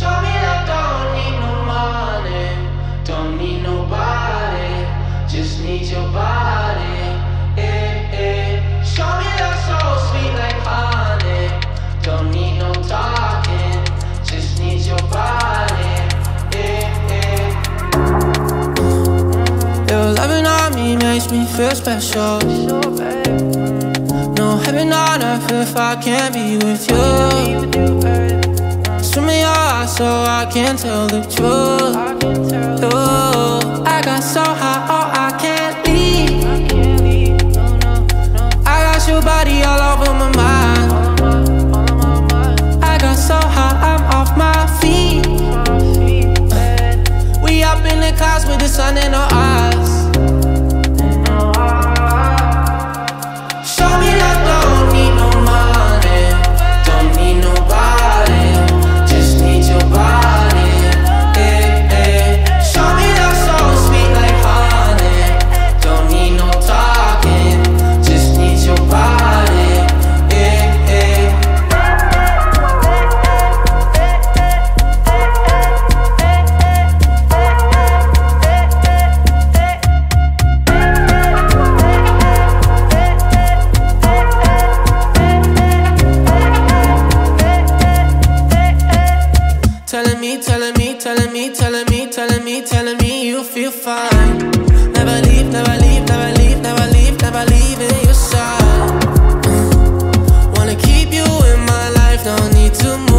Show me I don't need no money, don't need nobody, just need your body. Show me that soul sweet like honey, don't need no talking, just need your body. Your loving on me makes me feel special. No heaven on earth if I can't be with you. Swim in your eyes so I can tell the truth. Ooh, I got so high, oh I can't leave. I got your body all over my mind. I got so high, I'm off my feet. We up in the clouds with the sun in our eyes. Show me that don't need no money, don't need nobody, just need your body. Show me that soul sweet like honey, don't need no talking, just need your body. Telling me you feel fine. Never leave, never leave, never leave, never leave, never leaving your side. Wanna keep you in my life, no need to move.